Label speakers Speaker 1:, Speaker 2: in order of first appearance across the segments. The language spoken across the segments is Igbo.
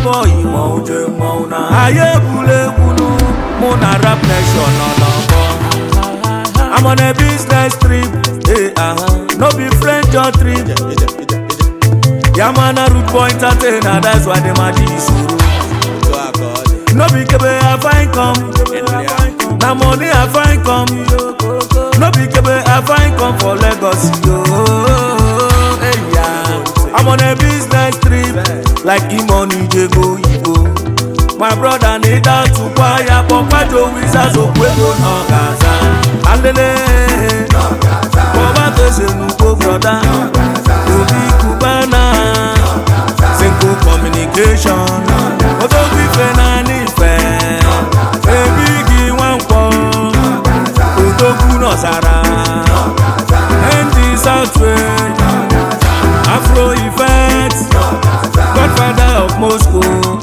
Speaker 1: boy mouje mauna aye bule kunu muna rap nation no. I'm on a business trip, no be friend your trip. Yeah man a root boy entertainer, that's why they mad is. No be kebe I find come, na money I find come. No be kebe I find come for Lagos, yo. Hey, yeah. I'm on a business trip, like Imoni Jego Ibo. My brother need out to buy a papa Joe Wizards of Pueblo no Gaza. Alele, Baba Tesenuko brother, Obi Kubana, Senko communication, Odo Bifena Nife, Ebigi Wanko, Odo Kuno Sara, Andy Southway, Afro Effects, Godfather of Moscow.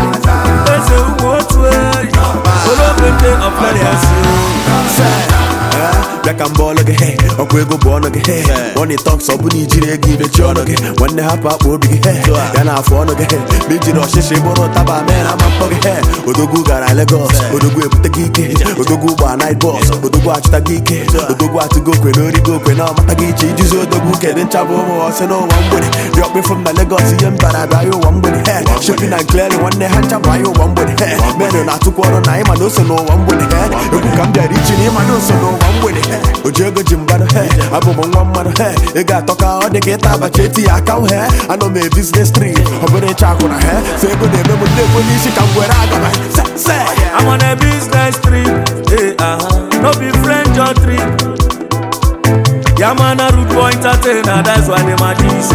Speaker 2: Black and ball again, or go born again. When he talks up, we need to give it your again. When they have up, will be here. Then I phone again. Big or Shishi Boro Taba, man, I'm up again. Odogu Gara Lagos, Odogu Putagiki, Odogu Night Boss, Odogu Atagiki, Odogu to go Quenori go Quena Matagichi, Juzo Dogu, and Chavo, or Seno, one with it. Drop me from the Lagos, and Paradayo, one with it. Shipping and clearly one day, Hanchabayo, one with it. Men are not to quarter nine, I also know one with it. You come there, reaching him, I also know one with it. Ojogo Jimbado hair, Abomon one mother hair. You got talk out the get up, but Chetty account hair. I know me business tree, over the chakra hair. Say good day, but they will need to come where I go.
Speaker 1: I'm on a business trip, no be friend your trip. Yeah man a root boy entertainer, that's why they mad is.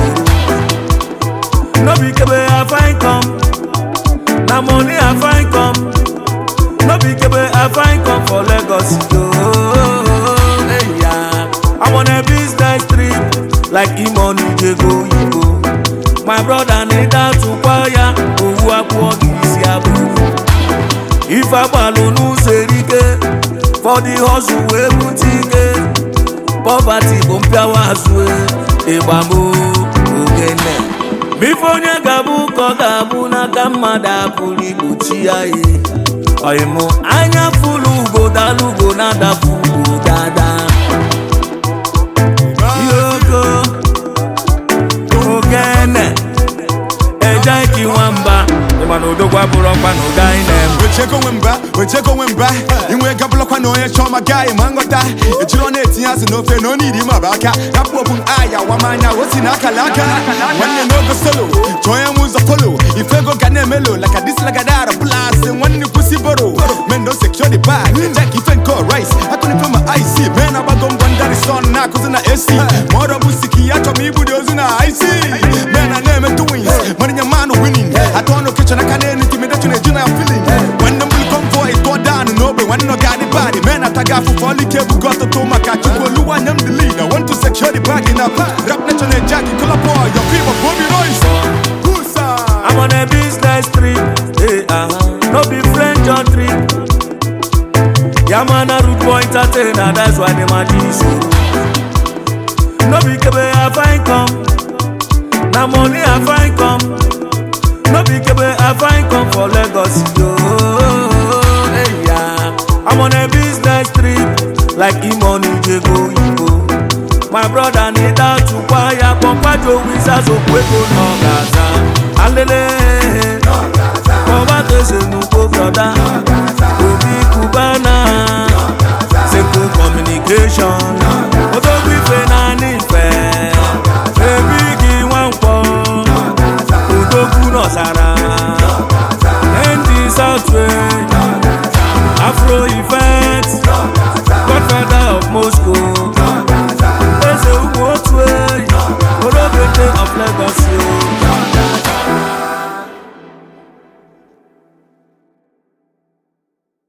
Speaker 1: No be kebe I find come, na money I find come. No be kebe I find come for Lagos, yo. I'm on a business trip, like Imoni Jego Ibo. My brother need out to choir, Owu Akwo Isi Abu. If I balonu serike, for the hustle we butike. Poverty bumpia waswe, ebamu ogene. Bifonye gabu kogabu na kamada puli buchia ye. Oimo anya fulu go dalugo na dafu dada. Ejaki wamba, emano dogwa burokwa no gainem.
Speaker 3: Wecheko wemba, inwe kablo kwa no ye choma guy mangota. Ejiro neti as no fe no need mabaka. Kapo bun aya wamanya wosina kalaka. When you no go solo, joya muza follow. If you go gane melo like a dislagadara plus and when you pussy boro. Men no secure the bag, Jack if and call rice. I couldn't put my IC, man abagom bandari son na kuzina AC. Moro busiki acho mi budozina IC. Man I name twins. Money your man winning. I don't know kitchen I can't intimidate you I'm feeling. When the will come for it go down and over when no got anybody. Man I tag for folly cable got to Tomaka to Lu and I'm the leader. Want to secure the bag in a rap national Jackie Color boy, your people Bobby Royce.
Speaker 1: I'm on a business trip, no be friend your trip. Yeah man a root boy entertainer, that's why they mad is. No be kebe I find come, na money I find come. No be kebe I find come for Lagos, yo. Hey, yeah. I'm on a business trip, like Imoni Jego Ibo. My brother need out to buy a papa Joe Wizards of Pueblo no Gaza. Alele, Baba Tesenuko brother, Obi Kubana, Senko communication.